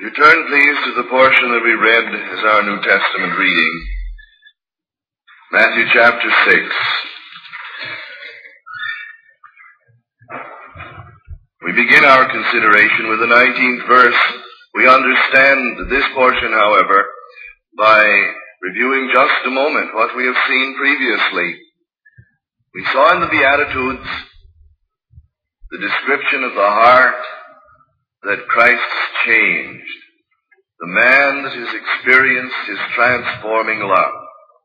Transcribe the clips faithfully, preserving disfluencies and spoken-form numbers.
You turn, please, to the portion that we read as our New Testament reading. Matthew chapter six. We begin our consideration with the nineteenth verse. We understand this portion, however, by reviewing just a moment what we have seen previously. We saw in the Beatitudes the description of the heart that Christ's changed, the man that has experienced his transforming love.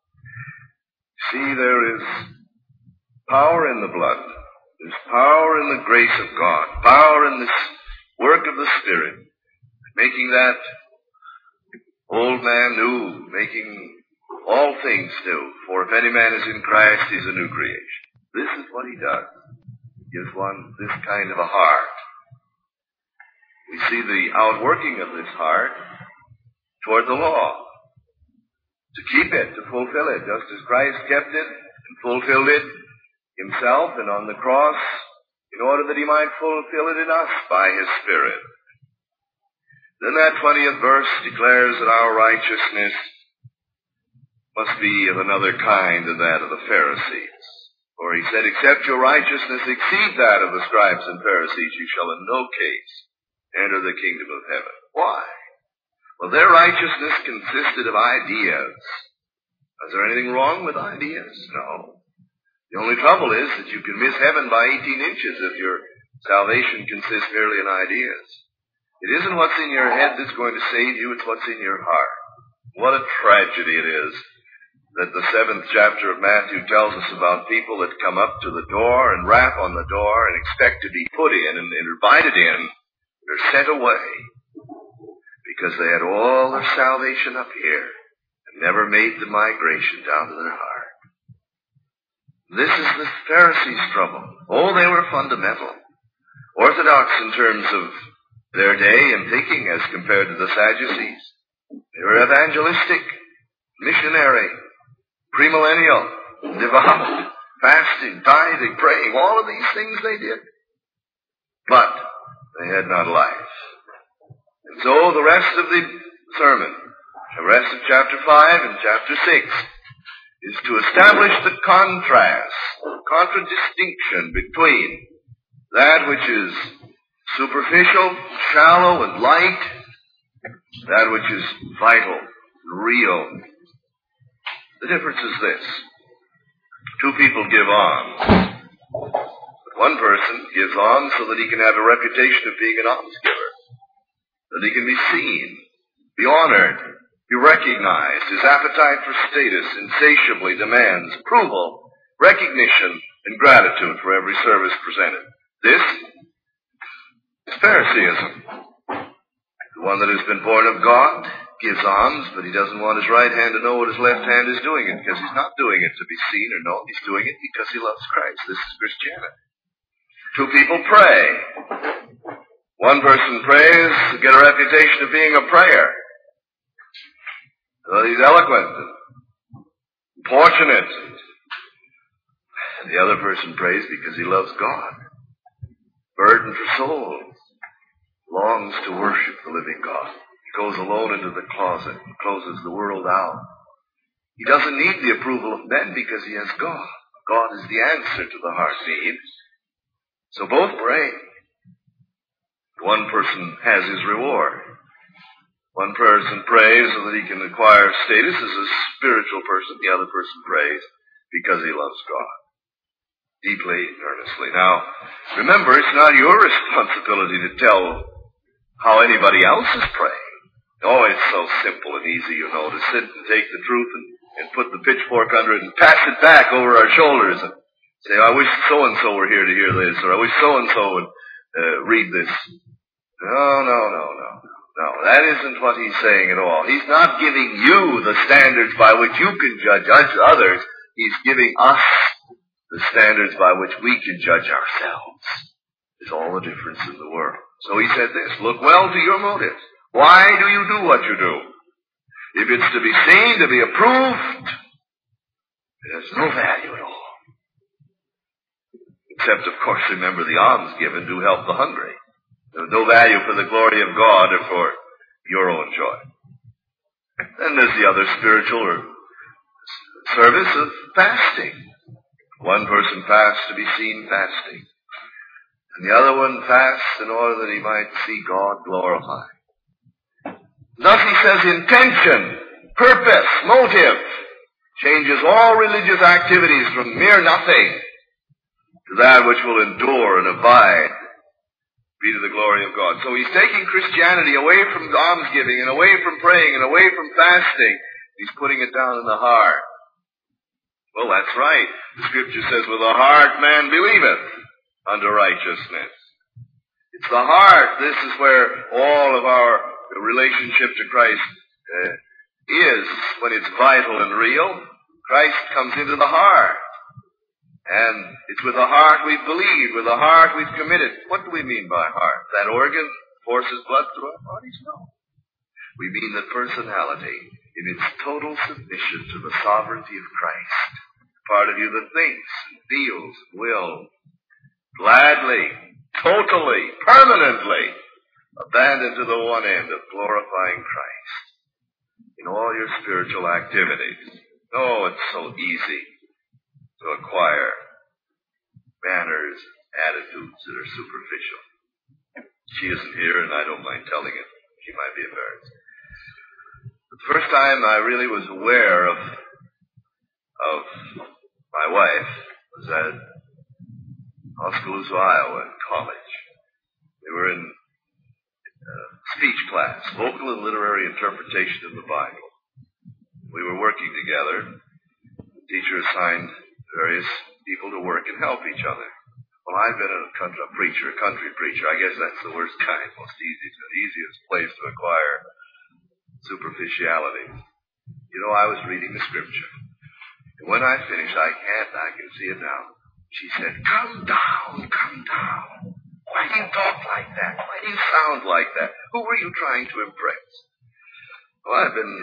See, there is power in the blood. There's power in the grace of God, power in this work of the Spirit, making that old man new, making all things new. For if any man is in Christ, he's a new creation. This is what he does. He gives one this kind of a heart. We see the outworking of this heart toward the law. To keep it, to fulfill it, just as Christ kept it and fulfilled it himself and on the cross in order that he might fulfill it in us by his Spirit. Then that twentieth verse declares that our righteousness must be of another kind than that of the Pharisees. For he said, except your righteousness exceed that of the scribes and Pharisees, you shall in no case enter the kingdom of heaven. Why? Well, their righteousness consisted of ideas. Is there anything wrong with ideas? No. The only trouble is that you can miss heaven by eighteen inches if your salvation consists merely in ideas. It isn't what's in your head that's going to save you, it's what's in your heart. What a tragedy it is that the seventh chapter of Matthew tells us about people that come up to the door and rap on the door and expect to be put in and invited in. They're sent away because they had all their salvation up here and never made the migration down to their heart. This is the Pharisees' trouble. Oh, they were fundamental, orthodox in terms of their day and thinking as compared to the Sadducees. They were evangelistic, missionary, premillennial, devout, fasting, tithing, praying. All of these things they did. But they had not life. And so the rest of the sermon, the rest of chapter five and chapter six, is to establish the contrast, contradistinction between that which is superficial, shallow, and light, that which is vital, real. The difference is this. Two people give alms. One person gives alms so that he can have a reputation of being an almsgiver, that he can be seen, be honored, be recognized. His appetite for status insatiably demands approval, recognition, and gratitude for every service presented. This is Phariseeism. The one that has been born of God gives alms, but he doesn't want his right hand to know what his left hand is doing it, because he's not doing it to be seen or known. He's doing it because he loves Christ. This is Christianity. Two people pray. One person prays to get a reputation of being a prayer. Well, he's eloquent and importunate. And the other person prays because he loves God. Burdened for souls. Longs to worship the living God. He goes alone into the closet and closes the world out. He doesn't need the approval of men because he has God. God is the answer to the heart need. So both pray. One person has his reward. One person prays so that he can acquire status as a spiritual person. The other person prays because he loves God. Deeply, earnestly. Now, remember, it's not your responsibility to tell how anybody else is praying. Oh, it's so simple and easy, you know, to sit and take the truth and, and put the pitchfork under it and pass it back over our shoulders and say, I wish so-and-so were here to hear this, or I wish so-and-so would uh, read this. No, no, no, no, no. That isn't what he's saying at all. He's not giving you the standards by which you can judge others. He's giving us the standards by which we can judge ourselves. There's all the difference in the world. So he said this, look well to your motives. Why do you do what you do? If it's to be seen, to be approved, it has no value at all. Except, of course, remember the alms given do help the hungry. There's no value for the glory of God or for your own joy. Then there's the other spiritual or service of fasting. One person fasts to be seen fasting, and the other one fasts in order that he might see God glorified. Thus he says intention, purpose, motive changes all religious activities from mere nothing to that which will endure and abide, be to the glory of God. So he's taking Christianity away from almsgiving and away from praying and away from fasting. He's putting it down in the heart. Well, that's right. The Scripture says, with the heart man believeth unto righteousness. It's the heart. This is where all of our relationship to Christ uh, is, when it's vital and real. Christ comes into the heart. And it's with the heart we've believed, with the heart we've committed. What do we mean by heart? That organ forces blood through our bodies? No. We mean the personality in its total submission to the sovereignty of Christ. Part of you that thinks, feels, will, gladly, totally, permanently abandon to the one end of glorifying Christ in all your spiritual activities. Oh, it's so easy to acquire manners, attitudes that are superficial. She isn't here, and I don't mind telling it. She might be embarrassed. The first time I really was aware of of my wife was at Oskaloosa, Iowa, in college. We were in uh, speech class, vocal and literary interpretation of the Bible. We were working together. The teacher assigned various people to work and help each other. Well, I've been a, country, a preacher, a country preacher. I guess that's the worst kind, most easy, the easiest place to acquire superficiality. You know, I was reading the Scripture. And when I finished, I can't, I can see it now. She said, come down, come down. Why do you talk like that? Why do you sound like that? Who were you trying to impress? Well, I've been...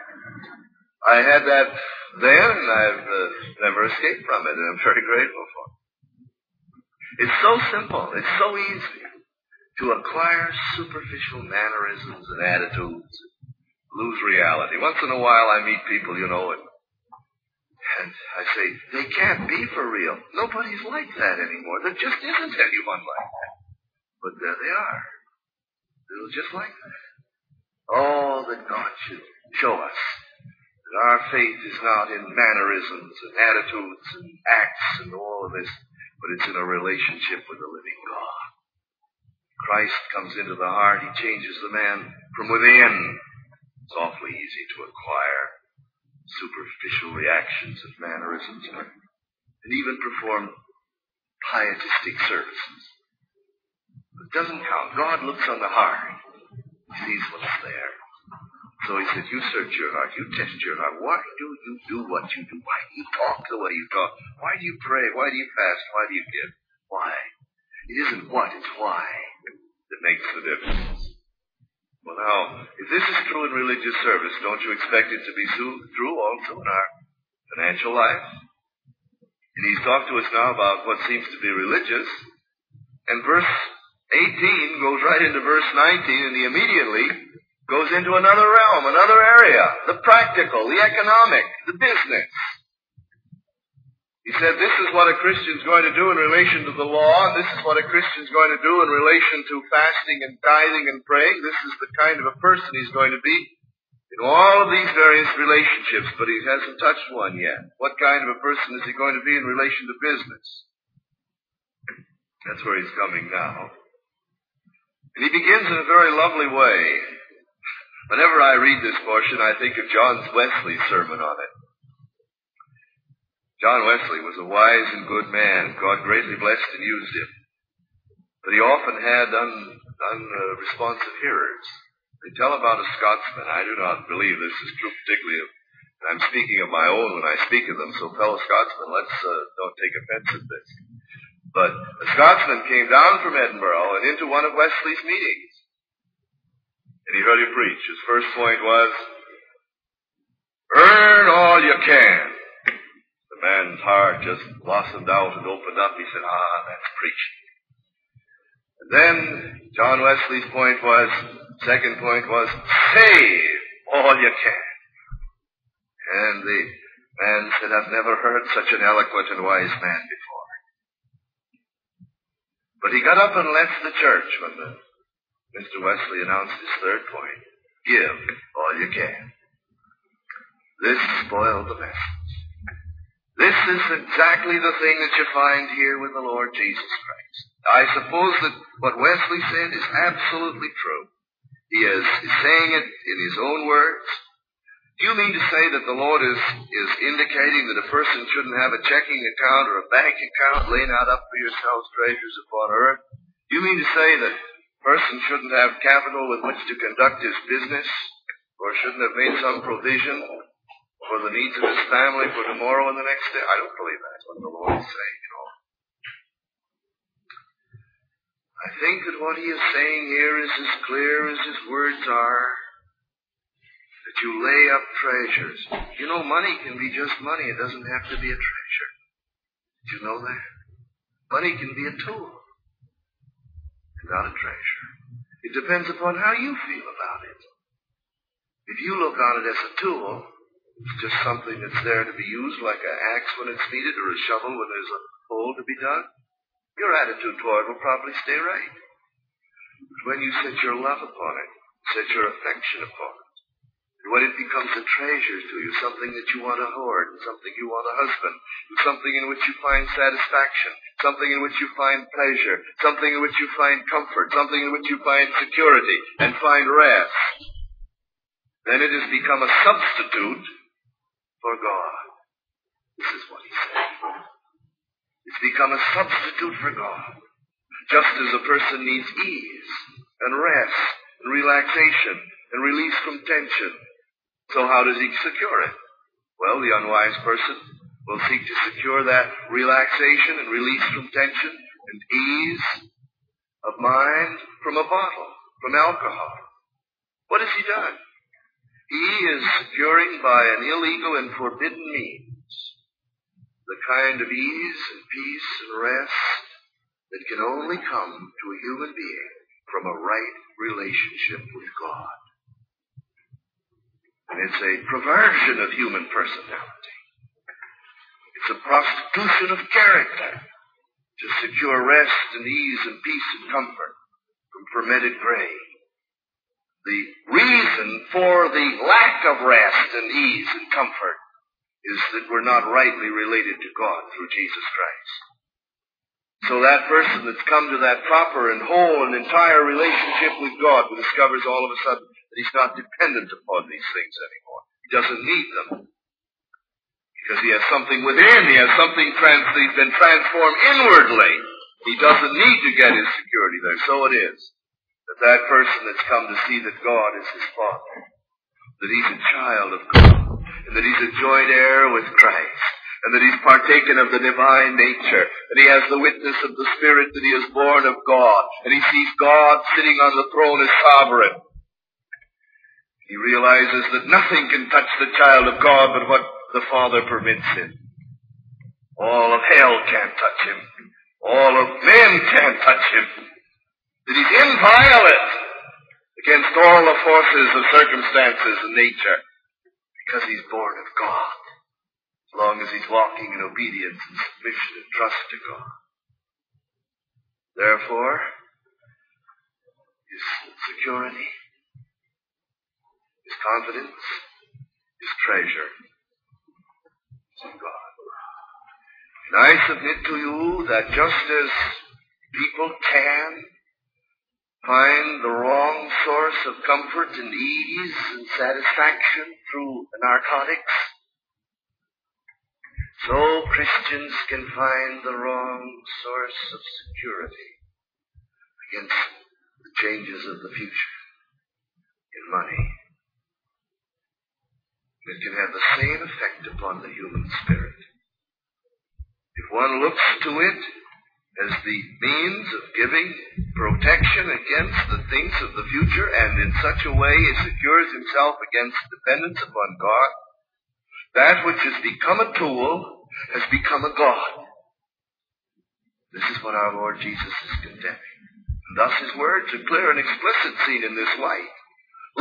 I had that then, and I've uh, never escaped from it, and I'm very grateful for it. It's so simple. It's so easy to acquire superficial mannerisms and attitudes, lose reality. Once in a while I meet people, you know, and, and I say, they can't be for real. Nobody's like that anymore. There just isn't anyone like that. But there they are. They're just like that. Oh, that God should show us that our faith is not in mannerisms and attitudes and acts and all of this, but it's in a relationship with the living God. Christ comes into the heart. He changes the man from within. It's awfully easy to acquire superficial reactions and mannerisms and even perform pietistic services. It doesn't count. God looks on the heart. He sees what's there. So he said, you search your heart, you test your heart. Why do you do what you do? Why do you talk the way you talk? Why do you pray? Why do you fast? Why do you give? Why? It isn't what, it's why that makes the difference. Well, now, if this is true in religious service, don't you expect it to be true also in our financial life? And he's talked to us now about what seems to be religious. And verse eighteen goes right into verse nineteen, and he immediately goes into another realm, another area, the practical, the economic, the business. He said this is what a Christian's going to do in relation to the law, and this is what a Christian's going to do in relation to fasting and tithing and praying. This is the kind of a person he's going to be in all of these various relationships, but he hasn't touched one yet. What kind of a person is he going to be in relation to business? That's where he's coming now. And he begins in a very lovely way. Whenever I read this portion, I think of John Wesley's sermon on it. John Wesley was a wise and good man. God greatly blessed and used him. But he often had un, unresponsive hearers. They tell about a Scotsman. I do not believe this is true, particularly of, and I'm speaking of my own when I speak of them, so fellow Scotsmen, let's uh, don't take offense at this. But a Scotsman came down from Edinburgh and into one of Wesley's meetings. And he heard him preach. His first point was, earn all you can. The man's heart just blossomed out and opened up. He said, ah, that's preaching. And then John Wesley's point was, second point was, save all you can. And the man said, I've never heard such an eloquent and wise man before. But he got up and left the church when the, Mister Wesley announced his third point. Give all you can. This spoiled the message. This is exactly the thing that you find here with the Lord Jesus Christ. I suppose that what Wesley said is absolutely true. He is, is saying it in his own words. Do you mean to say that the Lord is, is indicating that a person shouldn't have a checking account or a bank account laying out up for yourselves treasures upon earth? Do you mean to say that a person shouldn't have capital with which to conduct his business, or shouldn't have made some provision for the needs of his family for tomorrow and the next day? I don't believe that's what the Lord is saying, you know. I think that what he is saying here is as clear as his words are, that you lay up treasures. You know, money can be just money. It doesn't have to be a treasure. Did you know that? Money can be a tool, and not a treasure. It depends upon how you feel about it. If you look on it as a tool, it's just something that's there to be used like an axe when it's needed or a shovel when there's a hole to be dug, your attitude toward it will probably stay right. But when you set your love upon it, set your affection upon it, and when it becomes a treasure to you, something that you want to hoard, and something you want to husband, and something in which you find satisfaction, something in which you find pleasure, something in which you find comfort, something in which you find security and find rest, then it has become a substitute for God. This is what he said. It's become a substitute for God. Just as a person needs ease and rest and relaxation and release from tension. So how does he secure it? Well, the unwise person will seek to secure that relaxation and release from tension and ease of mind from a bottle, from alcohol. What has he done? He is securing by an illegal and forbidden means the kind of ease and peace and rest that can only come to a human being from a right relationship with God. And it's a perversion of human personality. It's a prostitution of character to secure rest and ease and peace and comfort from fermented grain. The reason for the lack of rest and ease and comfort is that we're not rightly related to God through Jesus Christ. So that person that's come to that proper and whole and entire relationship with God discovers all of a sudden that he's not dependent upon these things anymore. He doesn't need them. Because he has something within. He has something trans- he's been transformed inwardly. He doesn't need to get his security there. So it is that that person that's come to see that God is his Father, that he's a child of God, and that he's a joint heir with Christ, and that he's partaken of the divine nature, and he has the witness of the Spirit that he is born of God, and he sees God sitting on the throne as sovereign. He realizes that nothing can touch the child of God but what the Father permits him. All of hell can't touch him. All of men can't touch him. That he's inviolate against all the forces of circumstances and nature because he's born of God, as long as he's walking in obedience and submission and trust to God. Therefore, his security, his confidence, his treasure is in God. And I submit to you that just as people can find the wrong source of comfort and ease and satisfaction through narcotics, so Christians can find the wrong source of security against the changes of the future in money. It can have the same effect upon the human spirit. If one looks to it as the means of giving protection against the things of the future, and in such a way he secures himself against dependence upon God, that which has become a tool has become a God. This is what our Lord Jesus is condemning. And thus his words are clear and explicit, seen in this light. Lay not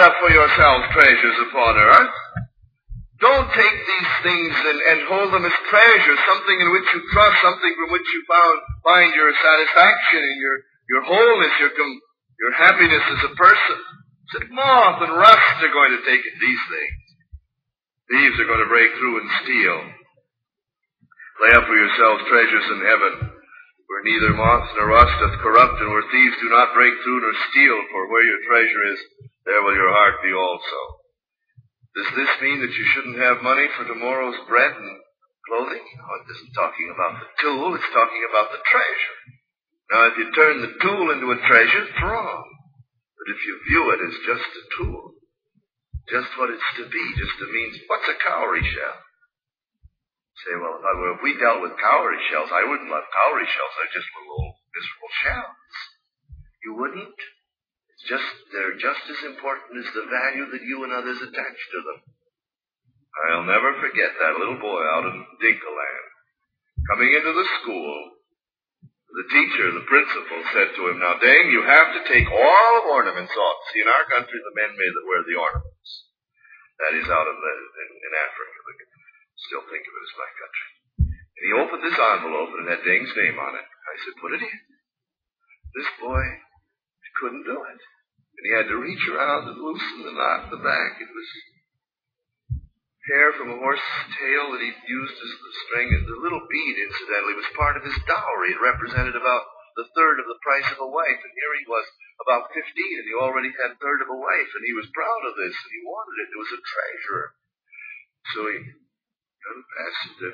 up for yourselves treasures upon earth. Don't take these things and, and hold them as treasures, something in which you trust, something from which you found, find your satisfaction and your, your wholeness, your, com, your happiness as a person. Said moth and rust are going to take these things. Thieves are going to break through and steal. Lay up for yourselves treasures in heaven, where neither moth nor rust doth corrupt, and where thieves do not break through nor steal. For where your treasure is, there will your heart be also. Does this mean that you shouldn't have money for tomorrow's bread and clothing? No, it isn't talking about the tool. It's talking about the treasure. Now, if you turn the tool into a treasure, it's wrong. But if you view it as just a tool, just what it's to be, just a means, what's a cowrie shell? Say, well, if, I, well, if we dealt with cowrie shells, I wouldn't love cowrie shells. They're just little old miserable shells. You wouldn't? It's just, they're just as important as the value that you and others attach to them. I'll never forget that little boy out in Dinkaland. Coming into the school, the teacher, the principal, said to him, now, Dane, you have to take all of ornaments off. See, in our country, the men may wear the ornaments. That is out of the, in, in Africa. Still think of it as my country. And he opened this envelope and it had Dane's name on it. I said, put it in. This boy couldn't do it. And he had to reach around and loosen the knot in the back. It was hair from a horse's tail that he'd used as the string. And the little bead, incidentally, was part of his dowry. It represented about the third of the price of a wife. And here he was about fifteen, and he already had a third of a wife. And he was proud of this, and he wanted it. It was a treasure. So he got it past the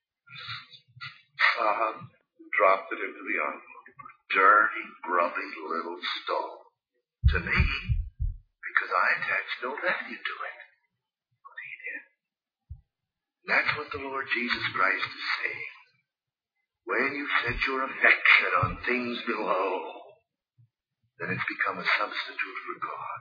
sob and dropped it into the envelope. Dirty, grubby little stone. To me, because I attached no value to it. But he did. And that's what the Lord Jesus Christ is saying. When you set your affection on things below, then it's become a substitute for God.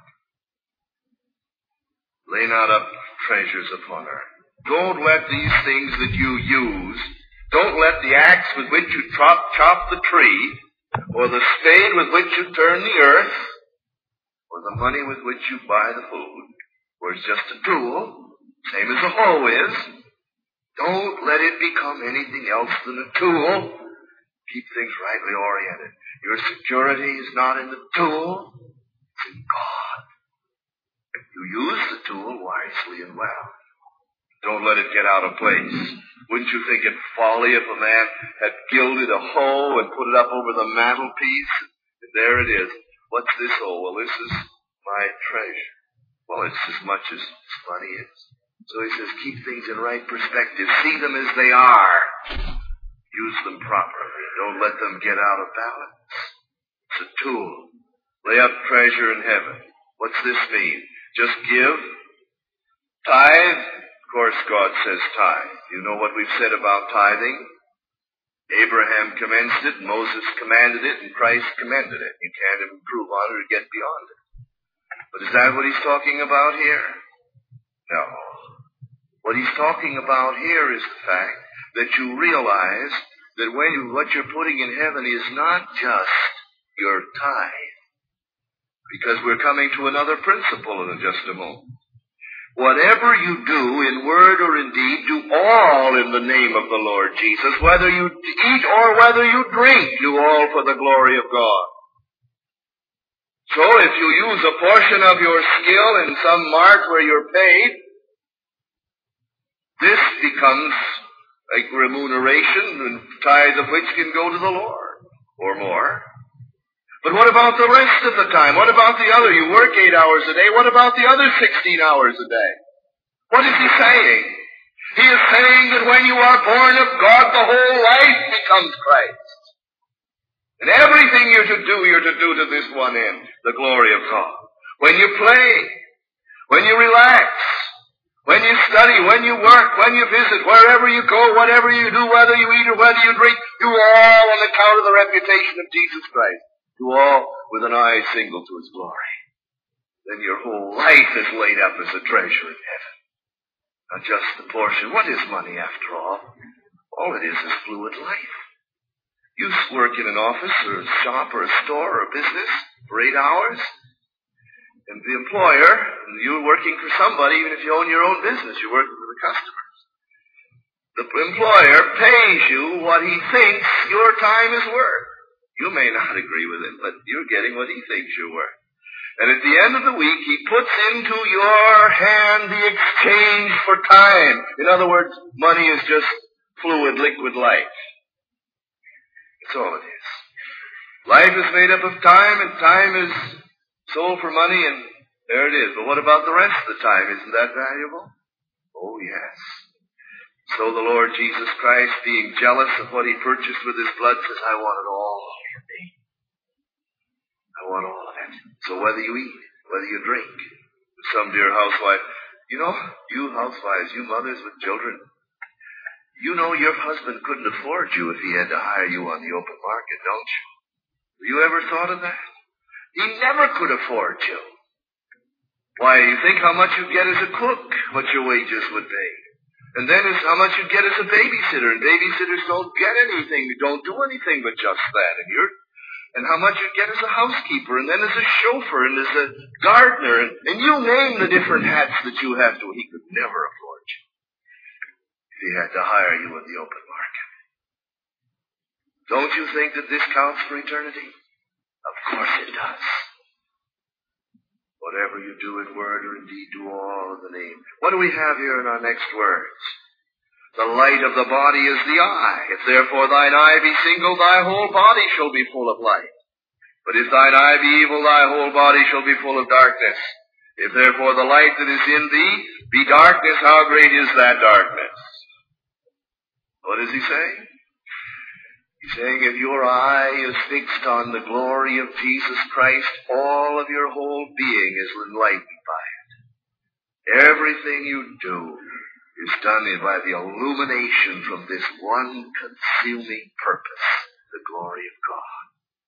Lay not up treasures upon earth. Don't let these things that you use, don't let the axe with which you chop, chop the tree, or the spade with which you turn the earth, or the money with which you buy the food, or it's just a tool, same as a hoe is. Don't let it become anything else than a tool. Keep things rightly oriented. Your security is not in the tool, it's in God. You use the tool wisely and well. Don't let it get out of place. Wouldn't you think it folly if a man had gilded a hoe and put it up over the mantelpiece? And there it is. What's this hoe? Well, this is my treasure. Well, it's as much as money is. So he says, keep things in right perspective. See them as they are. Use them properly. Don't let them get out of balance. It's a tool. Lay up treasure in heaven. What's this mean? Just give? Tithe? Of course, God says tithe. You know what we've said about tithing? Abraham commenced it, Moses commanded it, and Christ commended it. You can't improve on it or get beyond it. But is that what he's talking about here? No. What he's talking about here is the fact that you realize that when you, what you're putting in heaven is not just your tithe. Because we're coming to another principle in just a moment. Whatever you do in word or in deed, do all in the name of the Lord Jesus. Whether you eat or whether you drink, do all for the glory of God. So if you use a portion of your skill in some mart where you're paid, this becomes a remuneration, and tithe of which can go to the Lord, or more. But what about the rest of the time? What about the other? You work eight hours a day. What about the other sixteen hours a day? What is he saying? He is saying that when you are born of God, the whole life becomes Christ. And everything you're to do, you're to do to this one end, the glory of God. When you play, when you relax, when you study, when you work, when you visit, wherever you go, whatever you do, whether you eat or whether you drink, do all on account of the reputation of Jesus Christ. Do all with an eye single to his glory. Then your whole life is laid up as a treasure in heaven. Not just the portion. What is money after all? All it is is fluid life. You work in an office or a shop or a store or a business for eight hours. And the employer, in you're working for somebody, even if you own your own business, you're working for the customers. The employer pays you what he thinks your time is worth. You may not agree with him, but you're getting what he thinks you're worth. And at the end of the week, he puts into your hand the exchange for time. In other words, money is just fluid, liquid life. That's all it is. Life is made up of time, and time is sold for money, and there it is. But what about the rest of the time? Isn't that valuable? Oh, yes. So the Lord Jesus Christ, being jealous of what he purchased with his blood, says, I want it all for me. I want all of it. So whether you eat, whether you drink, some dear housewife, you know, you housewives, you mothers with children, you know your husband couldn't afford you if he had to hire you on the open market, don't you? Have you ever thought of that? He never could afford you. Why, you think how much you get as a cook, what your wages would be. And then is how much you get as a babysitter. And babysitters don't get anything. They don't do anything but just that. And you're, and how much you get as a housekeeper, and then as a chauffeur, and as a gardener, and, and you name the different hats that you have to. He could never afford you if he had to hire you in the open market. Don't you think that this counts for eternity? Of course it does. Whatever you do in word or in deed, do all in the name. What do we have here in our next words? The light of the body is the eye. If therefore thine eye be single, thy whole body shall be full of light. But if thine eye be evil, thy whole body shall be full of darkness. If therefore the light that is in thee be darkness, how great is that darkness? What does he say? He's saying if your eye is fixed on the glory of Jesus Christ, all of your whole being is enlightened by it. Everything you do is done by the illumination from this one consuming purpose, the glory of God.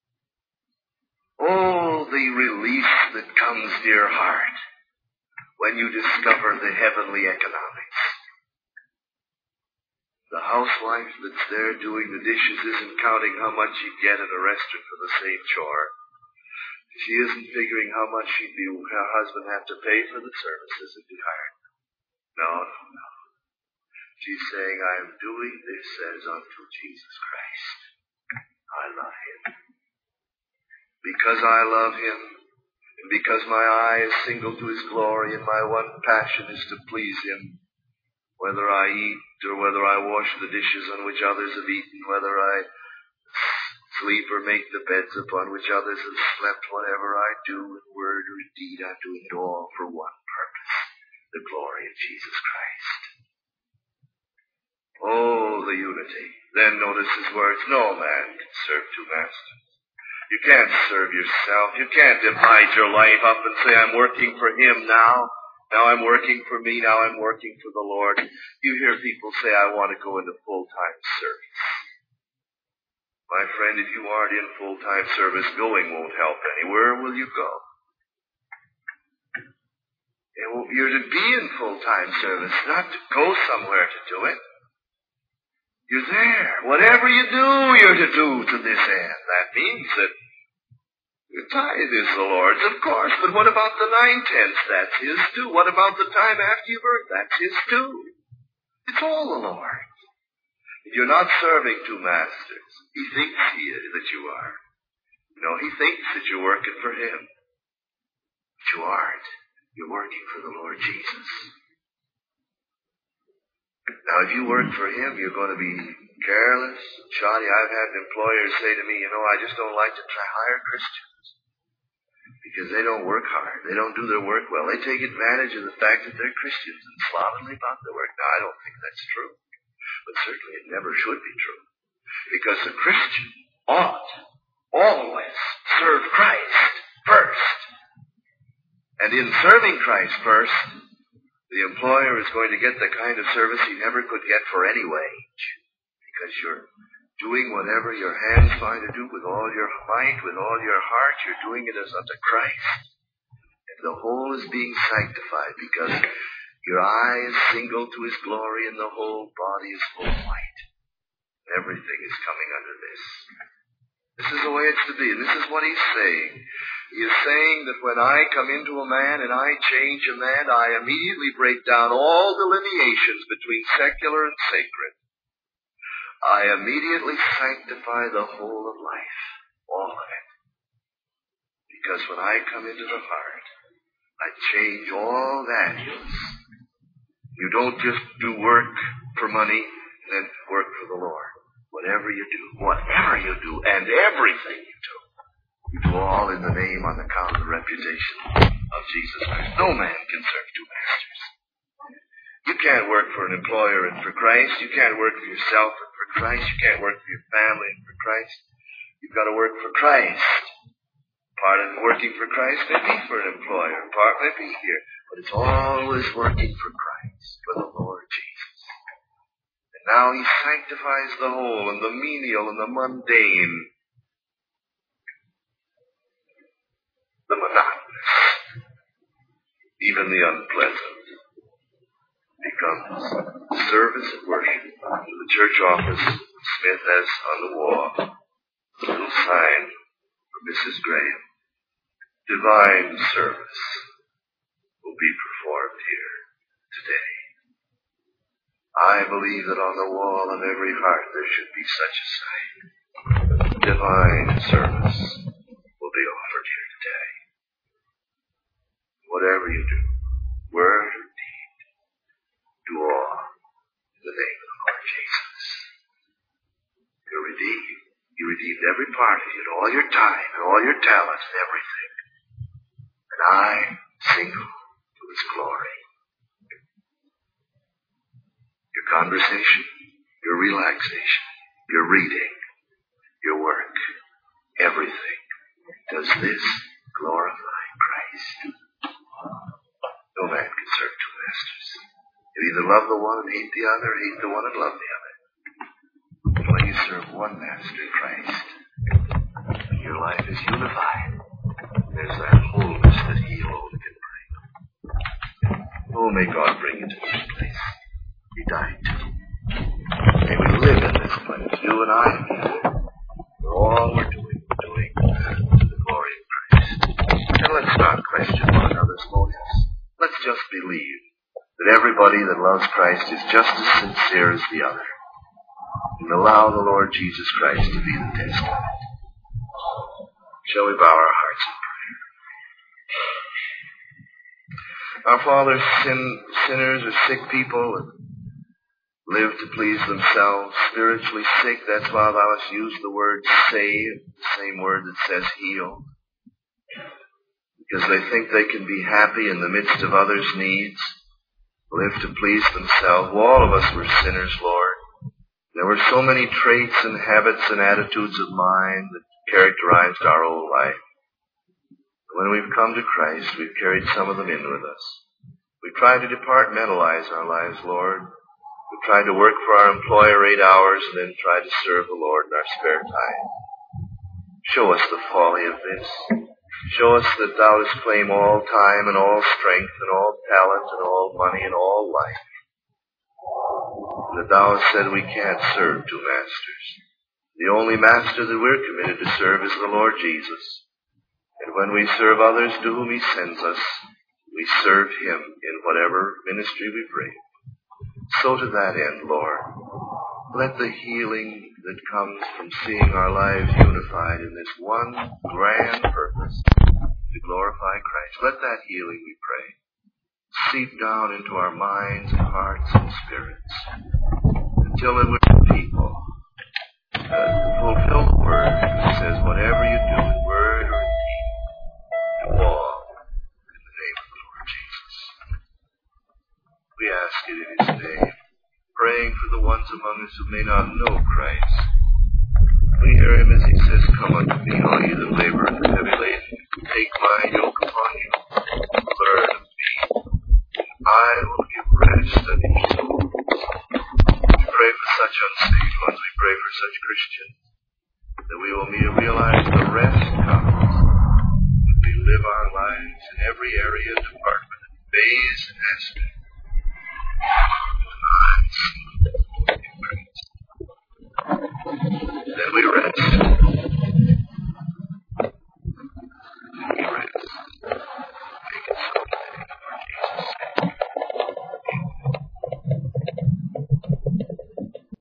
Oh, the release that comes to your heart when you discover the heavenly economics. The housewife that's there doing the dishes isn't counting how much she'd get in a restaurant for the same chore. She isn't figuring how much she'd be, her husband have to pay for the services if he hired them. No, no, no. She's saying, I am doing this as unto Jesus Christ. I love him. Because I love him, and because my eye is single to his glory, and my one passion is to please him, whether I eat or whether I wash the dishes on which others have eaten, whether I sleep or make the beds upon which others have slept, whatever I do in word or deed, I'm doing it all for one purpose, the glory of Jesus Christ. Oh, the unity. Then notice his words, no man can serve two masters. You can't serve yourself. You can't divide your life up and say, I'm working for him now. Now I'm working for me. Now I'm working for the Lord. You hear people say, I want to go into full-time service. My friend, if you aren't in full-time service, going won't help any. Where will you go? You're to be in full-time service, not to go somewhere to do it. You're there. Whatever you do, you're to do to this end. That means that your tithe is the Lord's, of course, but what about the nine-tenths? That's his too. What about the time after you've earned? That's his too. It's all the Lord's. If you're not serving two masters, he thinks he is, that you are. No, he thinks that you're working for him. But you aren't. You're working for the Lord Jesus. Now, if you work for him, you're going to be careless, shoddy. I've had employers say to me, you know, I just don't like to try hire Christians because they don't work hard. They don't do their work well. They take advantage of the fact that they're Christians and slovenly about their work. Now, I don't think that's true, but certainly it never should be true, because a Christian ought always serve Christ first. And in serving Christ first, the employer is going to get the kind of service he never could get for any wage, because you're doing whatever your hands find to do with all your might, with all your heart. You're doing it as unto Christ. And the whole is being sanctified because your eye is single to his glory and the whole body is full of light. Everything is coming under this. This is the way it's to be, and this is what he's saying. He is saying that when I come into a man and I change a man, I immediately break down all delineations between secular and sacred. I immediately sanctify the whole of life, all of it. Because when I come into the heart, I change all values. You don't just do work for money and then work for the Lord. Whatever you do, whatever you do, and everything you do, you do all in the name on account of the reputation of Jesus Christ. No man can serve two masters. You can't work for an employer and for Christ. You can't work for yourself and for Christ. You can't work for your family and for Christ. You've got to work for Christ. Part of working for Christ may be for an employer. Part may be here. But it's always working for Christ, for the Lord Jesus. And now he sanctifies the whole and the menial and the mundane, the monotonous, even the unpleasant, becomes service and worship. The church office Smith has on the wall, a little sign for Missus Graham. Divine service will be performed here today. I believe that on the wall of every heart there should be such a sign. Divine service will be offered here today. Whatever you do, word or deed, do all in the name of the Lord Jesus. You're redeemed. You redeemed every part of you, and all your time, and all your talents, and everything. And I sing to his glory. Your conversation, your relaxation, your reading, your work, everything. Does this glorify Christ? No man can serve two masters. You either love the one and hate the other, or hate the one and love the other. But when you serve one master, Christ, your life is unified. There's that wholeness that he alone can bring. Oh, may God bring you to this place. He died too. May we live in this place, you and I. For all we're doing, we're doing to the glory of Christ. And let's not question one another's motives. Let's just believe that everybody that loves Christ is just as sincere as the other. And allow the Lord Jesus Christ to be the testament. Shall we bow our hearts in prayer? Our Father, sin, sinners are sick people and live to please themselves, spiritually sick. That's why thou hast used the word save, the same word that says heal. Because they think they can be happy in the midst of others' needs, live to please themselves. Well, all of us were sinners, Lord. There were so many traits and habits and attitudes of mind that characterized our old life. When we've come to Christ, we've carried some of them in with us. We try to departmentalize our lives, Lord. We try to work for our employer eight hours and then try to serve the Lord in our spare time. Show us the folly of this. Show us that thou dost claim all time and all strength and all talent and all money and all life. And that thou hast said we can't serve two masters. The only master that we're committed to serve is the Lord Jesus. And when we serve others to whom he sends us, we serve him in whatever ministry we bring. So to that end, Lord, let the healing that comes from seeing our lives unified in this one grand purpose to glorify Christ, let that healing, we pray, seep down into our minds and hearts and spirits until that we're people uh, fulfill the word that says, whatever you do in word or in deed, do all in the name of the Lord Jesus. We ask it in his name, praying for the ones among us who may not know Christ. We hear him as he says, come unto me, all ye that labor and are heavy laden, take my yoke upon you, learn of me, and I will give rest unto your souls. We pray for such unsaved ones, we pray for such Christians, that we will realize the rest comes when we live our lives in every area, department, phase, and aspect